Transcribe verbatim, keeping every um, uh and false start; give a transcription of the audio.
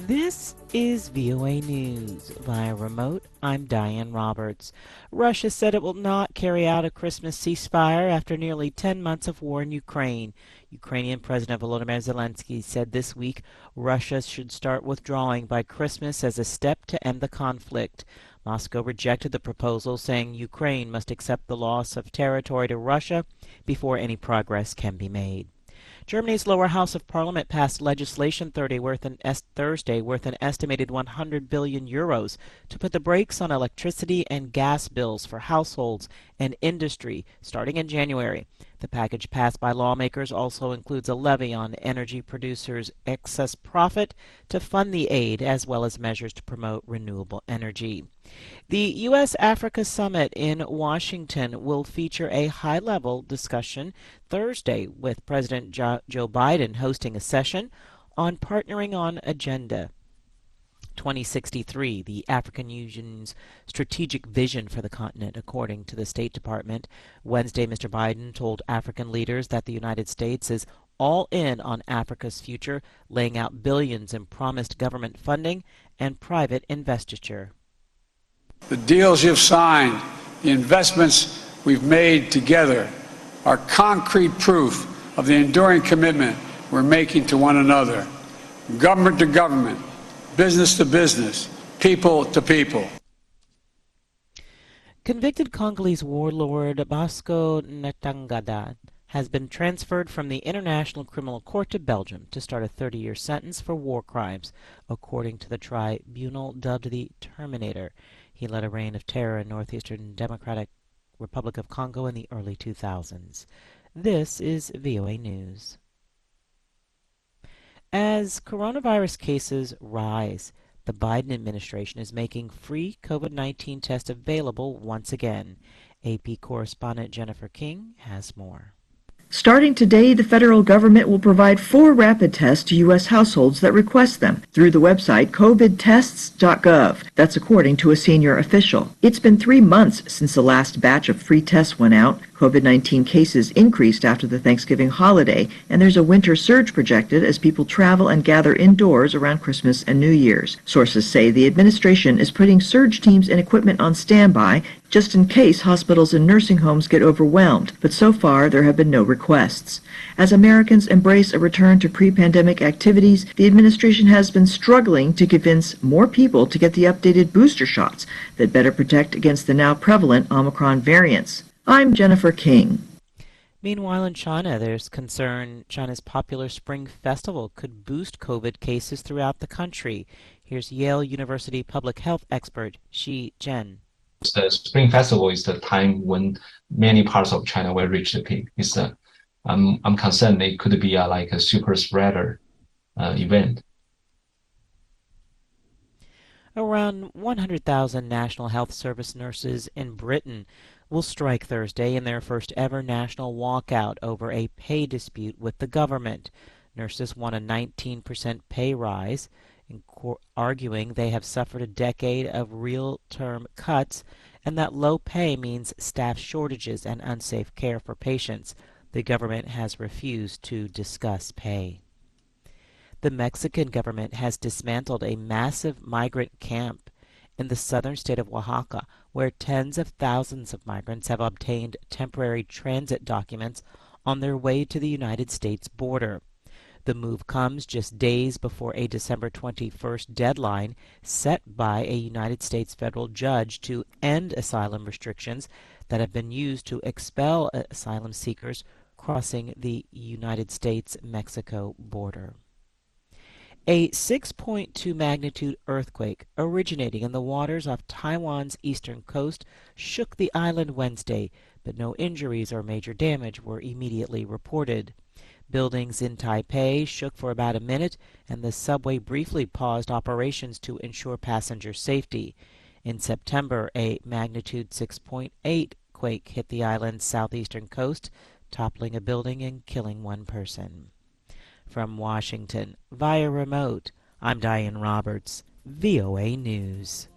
This is V O A News. Via remote, I'm Diane Roberts. Russia said it will not carry out a Christmas ceasefire after nearly ten months of war in Ukraine. Ukrainian President Volodymyr Zelensky said this week Russia should start withdrawing by Christmas as a step to end the conflict. Moscow rejected the proposal, saying Ukraine must accept the loss of territory to Russia before any progress can be made. Germany's lower house of parliament passed legislation Thursday worth an, Thursday worth an estimated one hundred billion euros to put the brakes on electricity and gas bills for households and industry starting in January. The package passed by lawmakers also includes a levy on energy producers' excess profit to fund the aid, as well as measures to promote renewable energy. The U S Africa Summit in Washington will feature a high-level discussion Thursday, with President jo- Joe Biden hosting a session on partnering on Agenda twenty sixty-three, the African Union's strategic vision for the continent, according to the State Department. Wednesday, Mister Biden told African leaders that the United States is all in on Africa's future, laying out billions in promised government funding and private investiture. The deals you've signed, the investments we've made together are concrete proof of the enduring commitment we're making to one another, government to government, business to business, people to people. Convicted Congolese warlord Bosco Ntaganda has been transferred from the International Criminal Court to Belgium to start a thirty-year sentence for war crimes, according to the tribunal dubbed the Terminator. He led a reign of terror in northeastern Democratic Republic of Congo in the early two thousands. This is V O A News. As coronavirus cases rise, the Biden administration is making free COVID nineteen tests available once again. A P correspondent Jennifer King has more. Starting today, the federal government will provide four rapid tests to U S households that request them through the website covid tests dot gov. That's according to a senior official. It's been three months since the last batch of free tests went out. COVID nineteen cases increased after the Thanksgiving holiday, and there's a winter surge projected as people travel and gather indoors around Christmas and New Year's. Sources say the administration is putting surge teams and equipment on standby just in case hospitals and nursing homes get overwhelmed, but so far there have been no requests. As Americans embrace a return to pre-pandemic activities, the administration has been struggling to convince more people to get the updated booster shots that better protect against the now prevalent Omicron variants. I'm Jennifer King. Meanwhile, in China, there's concern China's popular Spring Festival could boost COVID cases throughout the country. Here's Yale University public health expert Shi Zhen. The Spring Festival is the time when many parts of China will reach the peak. It's a, I'm, I'm concerned it could be a, like a super spreader uh, event. Around one hundred thousand National Health Service nurses in Britain will strike Thursday in their first ever national walkout over a pay dispute with the government. Nurses want a nineteen percent pay rise, arguing they have suffered a decade of real-term cuts and that low pay means staff shortages and unsafe care for patients. The government has refused to discuss pay. The Mexican government has dismantled a massive migrant camp in the southern state of Oaxaca, where tens of thousands of migrants have obtained temporary transit documents on their way to the United States border. The move comes just days before a December twenty-first deadline set by a United States federal judge to end asylum restrictions that have been used to expel asylum seekers crossing the United States-Mexico border. A six point two magnitude earthquake originating in the waters off Taiwan's eastern coast shook the island Wednesday, but no injuries or major damage were immediately reported. Buildings in Taipei shook for about a minute, and the subway briefly paused operations to ensure passenger safety. In September, a magnitude six point eight quake hit the island's southeastern coast, toppling a building and killing one person. From Washington, via remote, I'm Diane Roberts, V O A News.